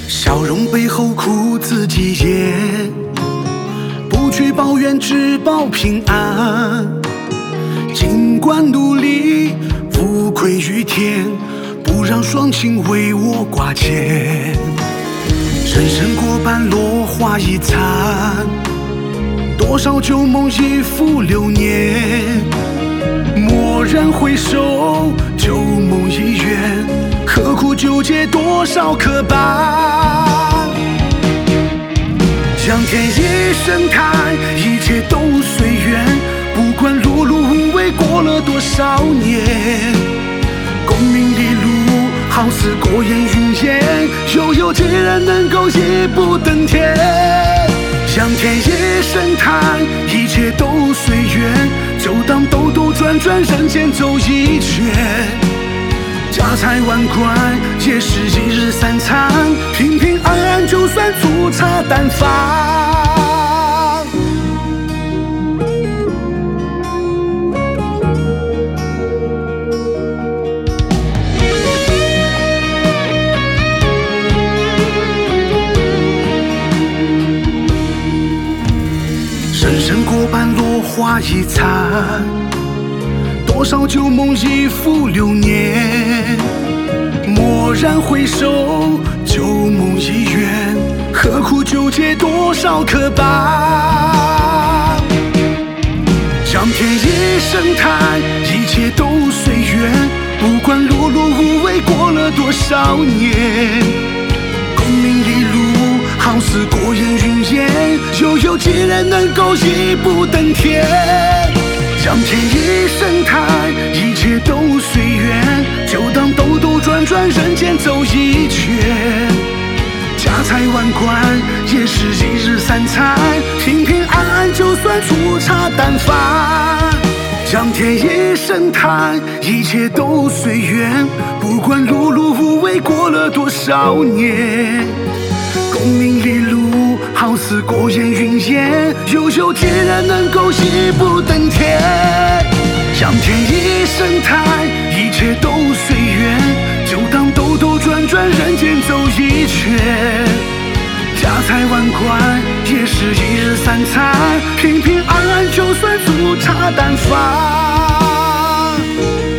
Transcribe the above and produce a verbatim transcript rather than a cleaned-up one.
笑容背后苦自己咽，不去抱怨，只保平安。尽管努力，无愧于天，不让双亲为我挂牵。人生过半，落花已残，多少旧梦已付流年。蓦然回首，旧梦已远，何苦纠结多少刻板？将天一声叹，一切都随缘。不管碌碌无为，过了多少年。功名利禄，好似过眼云烟，又有几人能够一步登天？向天一声叹，一切都随缘，就当兜兜转转，人间走一圈。家财万贯也是一日三餐，平平安安就算粗茶淡饭。人生过半，落花已残，多少旧梦已付流年。蓦然回首，旧梦已远，何苦纠结多少刻板？将天一声叹，一切都随缘。不管碌碌无为，过了多少年。功名利禄，好似过眼云烟，又有几人能够一步登天？将天一声叹，一切都随缘，就当兜兜转转，人间走一圈。家财万贯也是一日三餐，平平安安就算粗茶淡饭。将天一声叹，一切都随缘，不管碌碌无为，过了多少年。功名利禄，好似过眼云烟，又有几人能够一步登天？向天一声叹，一切都随缘，就当兜兜转转，人间走一圈。家财万贯也是一日三餐，平平安安就算粗茶淡饭。